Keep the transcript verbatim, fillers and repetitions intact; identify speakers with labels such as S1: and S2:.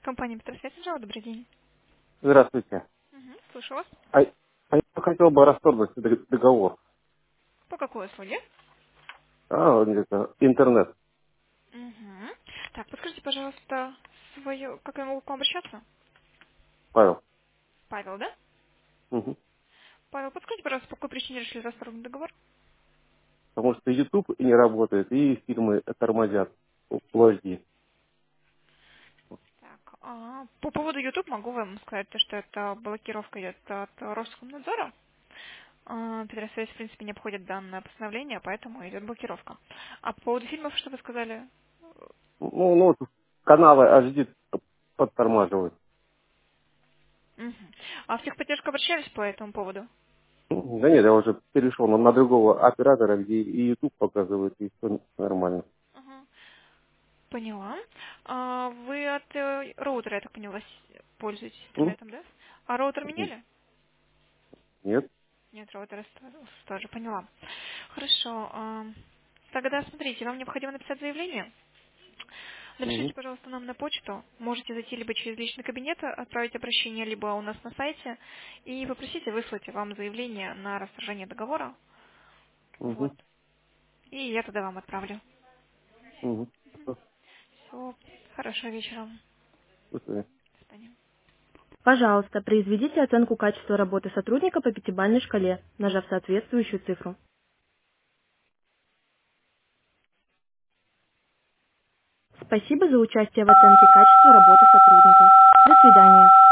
S1: Компания Петросвет, пожалуйста, добрый день.
S2: Здравствуйте.
S1: Угу, слушаю вас.
S2: А, а я хотел бы расторгнуть дог- договор.
S1: По какой услуге?
S2: А, вот это, интернет.
S1: Угу. Так, подскажите, пожалуйста, свое... Как я могу к вам обращаться?
S2: Павел.
S1: Павел, да?
S2: Мгм.
S1: Павел, подскажите, пожалуйста, по какой причине решили расторгнуть договор?
S2: Потому что YouTube не работает, и фильмы тормозят в Full эйч ди.
S1: Так, а, по поводу YouTube могу вам сказать, то, что это блокировка идет от Роскомнадзора. А, Петросвязь, в принципе, не обходит данное постановление, поэтому идет блокировка. А по поводу фильмов, что вы сказали?
S2: Ну, ну вот каналы эйч ди подтормаживают.
S1: Угу. А в техподдержку обращались по этому поводу?
S2: Да нет, я уже перешел на, на другого оператора, где и YouTube показывает, и все нормально.
S1: Ага. Поняла. А вы от э, роутера, я так поняла, с- пользуетесь
S2: М?
S1: интернетом, да? А роутер меняли?
S2: Нет.
S1: Нет, роутер остался, тоже поняла. Хорошо. а, Тогда смотрите, вам необходимо написать заявление. Напишите,
S2: Мгм.
S1: пожалуйста, нам на почту. Можете зайти либо через личный кабинет, а, отправить обращение, либо у нас на сайте. И попросите выслать вам заявление на расторжение договора. Вот.
S2: Мгм.
S1: И я тогда вам отправлю.
S2: Мгм.
S1: Все. Хорошего вечера.
S2: До свидания.
S1: До свидания.
S3: Пожалуйста, произведите оценку качества работы сотрудника по пятибалльной шкале, нажав соответствующую цифру. Спасибо за участие в оценке качества работы сотрудника. До свидания.